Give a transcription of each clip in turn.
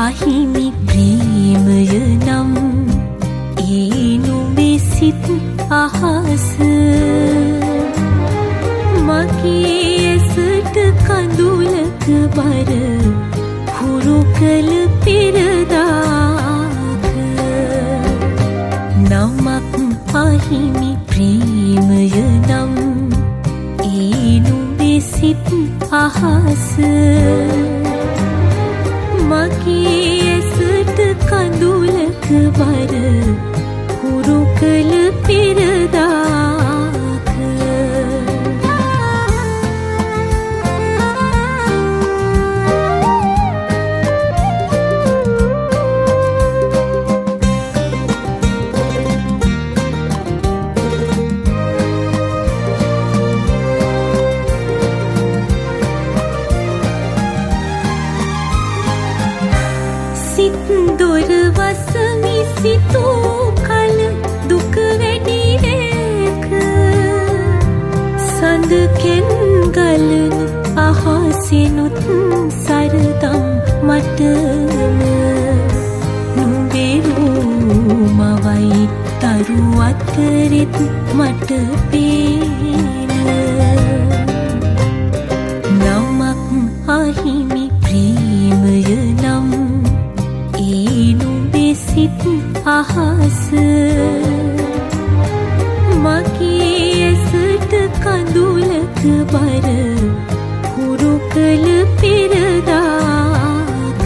අහිමි ප්‍රේමය නම් ඒ නුඹේ සිත් අහස මගේ ඇසට කඳුලක බර හුරු කළ පෙරදාක නමක් අහිමි ප්‍රේමය නම් ඒ නුඹේ සිත් අහස මගේ ඇසට කඳුලක බර හුරු කළ පෙරදාක සිත් දොර වසමි සිතූ කල දුක වැඩි ඒක සඳකෙන් ගලන අහසෙනුත් සරදම් මටම නුඹේ රූමවයි තරු අතරෙත් මට පේන නමක් අහිමි ප්‍රේමය නම් සිත් අහස මගේ ඇසට කඳුලක බර හුරු කළ පෙරදාක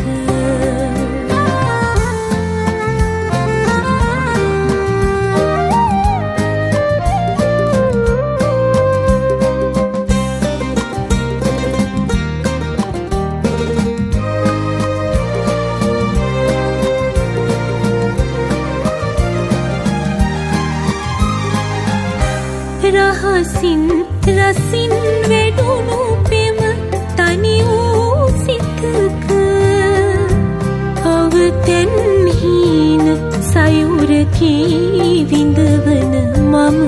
රහසින් රසින් වැඩුණු පෙම තනි වූ සිතක අවතැන් හීන සයුරකී විඳවන මම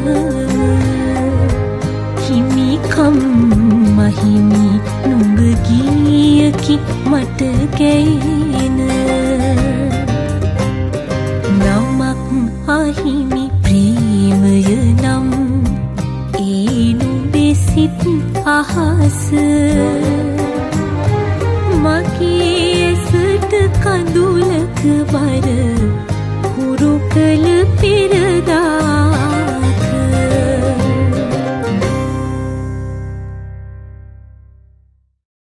හිමිකම් මහිමි නුඹ ගීයකි මට ගැයෙන නමක් අහිමි ප්‍රේමය නම් සිත් අහස මගේ ඇසට කඳුලක බර හුරු කළ පෙරදා